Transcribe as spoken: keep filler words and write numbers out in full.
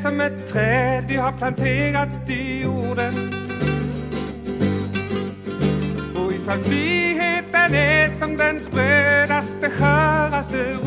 som ett träd vi har planterat i jorden. Och ifall friheten är som den sprödaste, sköraste